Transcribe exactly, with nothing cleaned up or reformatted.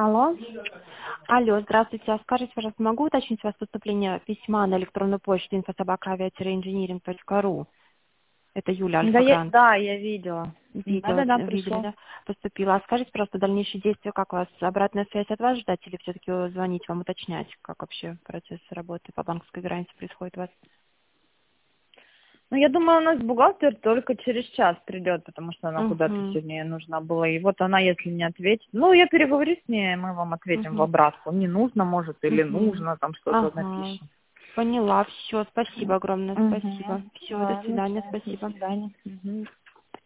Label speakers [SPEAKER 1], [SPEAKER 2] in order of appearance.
[SPEAKER 1] Алло.
[SPEAKER 2] Алло, здравствуйте. А скажите, пожалуйста, могу уточнить у вас поступление письма на электронную почту info-собака-авиатире-инжиниринг.ру? Это Юля
[SPEAKER 1] Да, я,
[SPEAKER 2] Альфа-Грант.
[SPEAKER 1] да, я видела.
[SPEAKER 2] Видео
[SPEAKER 1] Да-да-да,
[SPEAKER 2] видели,
[SPEAKER 1] пришло.
[SPEAKER 2] да? Поступила. А скажите, просто дальнейшие действия, как у вас? Обратная связь от вас ждать или все-таки звонить вам, уточнять, как вообще процесс работы по банковской гарантии происходит у вас?
[SPEAKER 1] Ну, я думаю, у нас бухгалтер только через час придет, потому что она куда-то
[SPEAKER 2] Угу.
[SPEAKER 1] сегодня ей нужна была. И вот она, если не ответит, ну, я переговорю с ней, мы вам ответим в
[SPEAKER 2] Угу.
[SPEAKER 1] обратку. Не нужно, может, или
[SPEAKER 2] Угу.
[SPEAKER 1] нужно, там что-то
[SPEAKER 2] Ага.
[SPEAKER 1] напишем.
[SPEAKER 2] Поняла. Все. Спасибо огромное.
[SPEAKER 1] Угу.
[SPEAKER 2] Спасибо. Все. До
[SPEAKER 1] Ладно,
[SPEAKER 2] свидания.
[SPEAKER 1] все, до
[SPEAKER 2] Спасибо.
[SPEAKER 1] свидания. Мгм.